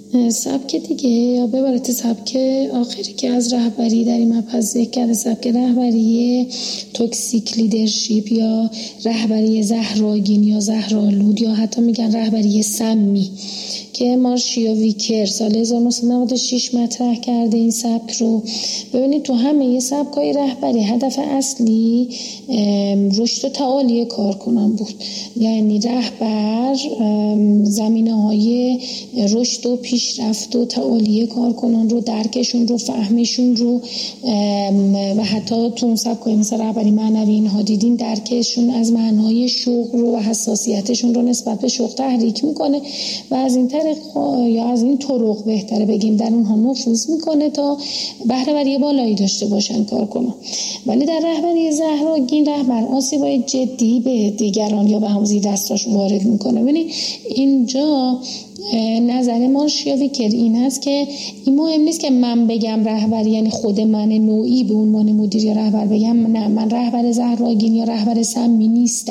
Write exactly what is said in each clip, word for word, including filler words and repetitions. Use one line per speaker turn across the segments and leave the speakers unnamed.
سبک دیگه یا به عبارت سبک آخری که از رهبری در این مبحث ذکر کرده، سبک رهبری توکسیک لیدرشپ یا رهبری زهرآگین یا زهرآلود یا حتی میگن رهبری سمی که مارشیا ویکر سال هزار و نهصد و نود و شش مطرح کرده این سبک رو. ببینید تو همه سبک‌های رهبری هدف اصلی رشد و تعالی کارکنان بود، یعنی رهبر زمینه‌های رشد و پیشرفت و تعالی کارکنان رو، درکشون رو، فهمشون رو و حتی تو سبک‌های مثل رهبری معنوی اینها دیدین درکشون از معنای شوق رو و حساسیتشون رو نسبت به شوق تحریک میکنه و از این طریق یا از این طرق بهتره بگیم در اونها نفوذ میکنه تا بهره‌وری بالایی داشته باشن کارکنان. ولی در رهبری زهرآگین رهبر آسیبای جدی به دیگران یا به همزی دستاش وارد میکنه. ببینید اینجا نظر مارشیا ویکر این هست که این مهم نیست که من بگم رهبر یعنی خود من نوعی به عنوان مدیر یا رهبر بگم نه من رهبر زهرآگین یا رهبر سمی نیستم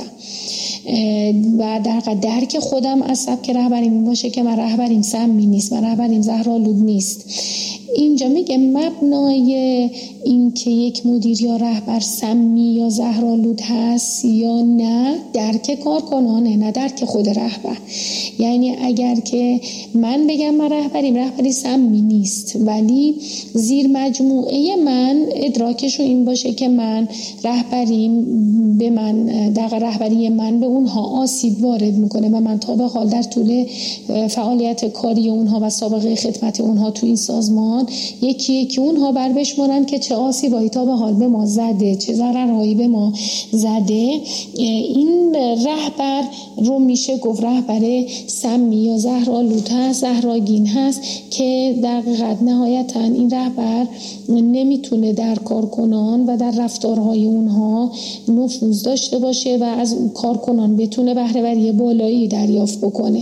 و در درک خودم از سبک رهبری می باشه که من رهبریم سمی نیست، من رهبریم زهرآلود نیست. اینجا میگه مبنای این که یک مدیر یا رهبر سمی یا زهرآلود هست یا نه درک کارکنانه، نه درک خود رهبر. یعنی اگر که من بگم من رهبریم رهبری سمی نیست ولی زیر مجموعه من ادراکشو این باشه که من رهبریم به من در رهبری من به اونها آسیب وارد میکنه و من تا به حال در طول فعالیت کاری اونها و سابقه خدمت اونها تو این سازمان یکی یکی اونها بر بشمارن که چه آسیبایی تا به حال به ما زده، چه ضررهایی به ما زده. این رهبر رو میشه گفت رهبر سمی یا زهرآلود هست، زهرآگین هست که در حقیقت نهایتا این رهبر نمیتونه در کارکنان و در رفتارهای اونها نفوذ داشته باشه و از کارکنان بتونه بهره‌وری بالایی دریافت بکنه.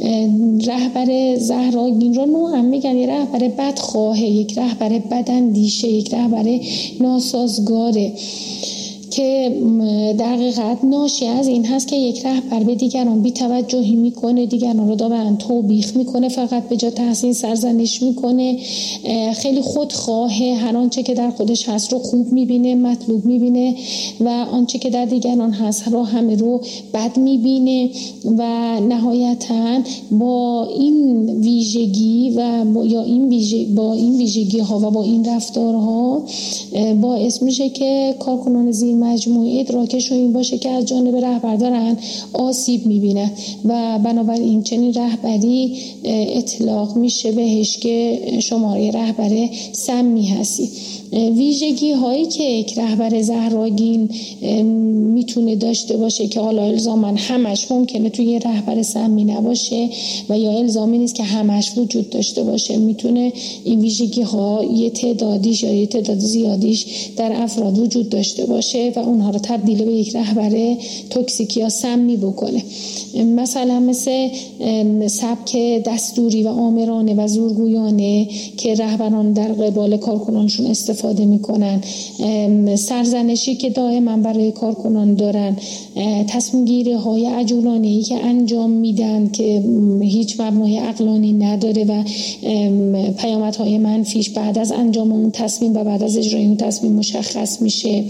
رهبر زهرآگین رو نوع هم میگن یه رهبر بدخواه، یک رهبر بداندیشه، یک رهبر ناسازگاره که در حقیقت ناشی از این هست که یک رهبر به دیگران بی توجهی میکنه، دیگران رو دائما توبیخ میکنه، فقط به جا تحسین سرزنش میکنه، خیلی خودخواهه، هر آنچه که در خودش هست رو خوب میبینه، مطلوب میبینه و آنچه که در دیگران هست رو همه رو بد میبینه و نهایتاً با این ویژگی و با یا این ویژگی با این ویژگی ها و با این رفتارها باعث میشه که کارکنان زیر مجموعه ادراکش این باشه که از جانب رهبر دارن آسیب میبینه و بنابراین چنین رهبری اطلاق میشه بهش که شماره رهبر سمی هستی. ویژگی هایی که یک رهبر زهرآگین میتونه داشته باشه که حالا الزاماً همش ممکنه توی یه رهبر سمی نباشه و یا الزامی نیست که همش وجود داشته باشه، میتونه این ویژگی ها یه تعدادیش یا یه تعداد زیادیش در افراد وجود داشته باشه و اونها رو تبدیل به یک رهبر توکسیک یا سمی بکنه. مثلا مثل سبک دستوری و آمرانه و زورگویانه که رهبران در قبال کارکنانشون استفاده میکنن، سرزنشی که دائما برای کارکنان دارن، تصمیم گیری های عجولانه‌ای که انجام میدن که هیچ مبنای عقلانی نداره و پیامدهای منفیش بعد از انجام اون تصمیم و بعد از اجرای اون تصمیم مشخص میشه،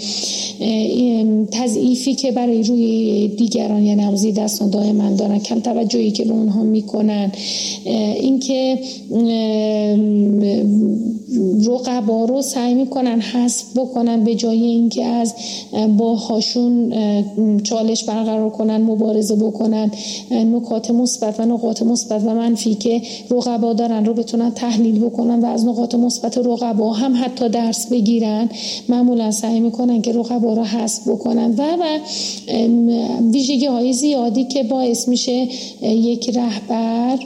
تضعیفی که برای روی دیگران یا نوزی دستان دائما دارن، کم توجهی که به اونها میکنن، اینکه رقبا رو سعی میکنن حذف بکنن به جای اینکه از باهاشون چالش برقرار کنن، مبارزه بکنن، نکات مثبت و نقاط مثبت و منفی که رقبا دارن رو بتونن تحلیل بکنن و از نقاط مثبت رقبا هم حتی درس بگیرن. معمولا سعی میکنن که رقبا رو حذف بکنن و و ویژگی های زیادی که باعث میشه یک رهبر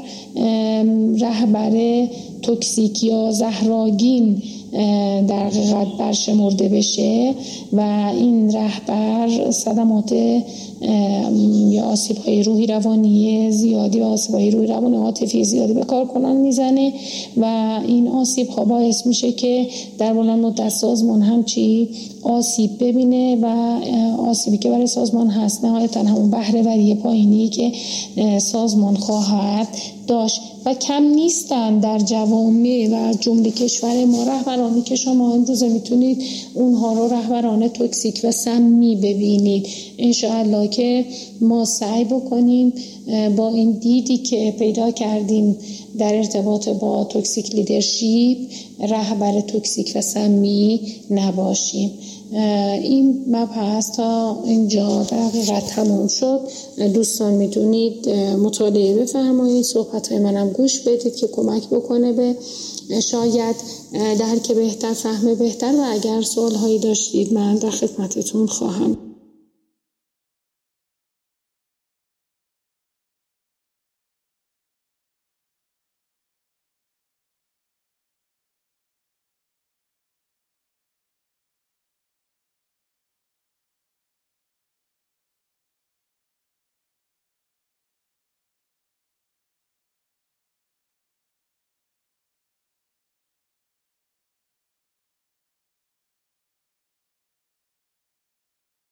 رهبر توکسیک یا زهرآگین در حقیقت برشمرده بشه و این رهبر صدمات یا آسیب‌های روحی روانی زیادی و آسیب‌های روحی روانی عاطفی زیادی به کارکنان میزنه و این آسیب‌ها باعث میشه که در بلند مدت سازمان همچی آسیب ببینه و آسیبی که برای سازمان هست نهایتاً همون بهره‌وری پایینی که سازمان خواهد داشت و کم نیستن در جوامع و جمله کشور ما رهبرانی که شما امروز میتونید اونها رو رهبران توکسیک و سمی ببینید. انشاءالله که ما سعی بکنیم با این دیدی که پیدا کردیم در ارتباط با توکسیک لیدرشپ رهبر توکسیک و سمی نباشیم. این مبحث تا اینجا در حقیقت تمام شد. دوستان میتونید مطالعه بفرمایید، صحبت‌های منم گوش بدید که کمک بکنه به شاید درک بهتر، فهم بهتر و اگر سوال‌هایی داشتید من در خدمتتون خواهم.